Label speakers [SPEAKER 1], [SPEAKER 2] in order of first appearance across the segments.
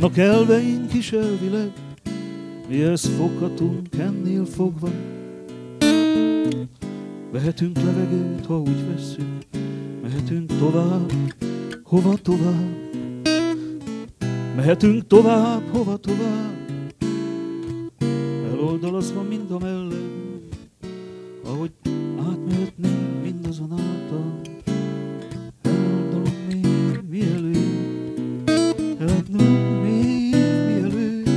[SPEAKER 1] Vannak elveink is elvileg, mihez foghatunk ennél fogva. Vehetünk levegőt, ha úgy vesszük, mehetünk tovább, hova tovább. Mehetünk tovább, hova tovább. Eloldalazva mind a mellett, ahogy átmehetnénk mindazonáltal. Eloldalom még mielőtt, eloldalom még mielőtt.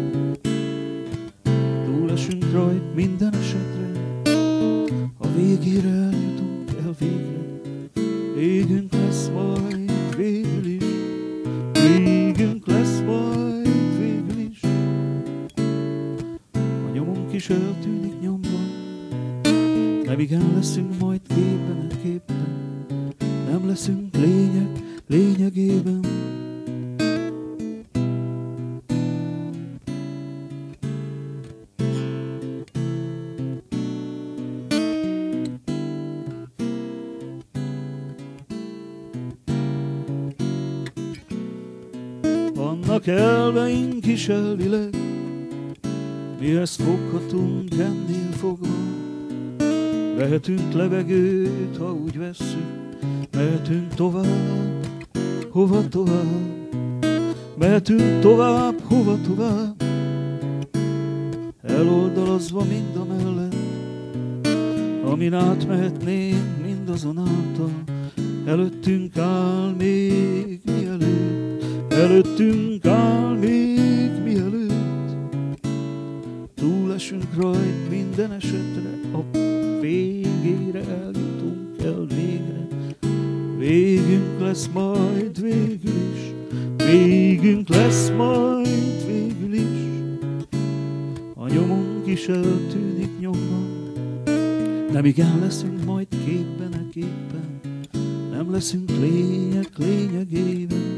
[SPEAKER 1] Túlesünk rajt minden esetre, a végére eljutunk el végre. Végünk lesz majd végül is, végünk lesz majd végül is. A nyomunk is eltűnik nyomban, nem igen leszünk majd képen, nem leszünk lényegében. Vannak elveink is elvileg, mihez foghatunk ennél fogva. Vehetünk levegőt, ha úgy vesszük, mehetünk tovább, hova tovább. Mehetünk tovább, hova tovább. Eloldalazva mind a mellett, amin átmehetnénk mindazonáltal. Előttünk áll még mielőtt, előttünk áll még mielőtt. Túlesünk rajt minden esetre, a végére eljutunk el végre. Végünk lesz majd végül is, végünk lesz majd végül is. A nyomunk is eltűnik nyomban, nem igen leszünk majd képen, nem leszünk lényegében.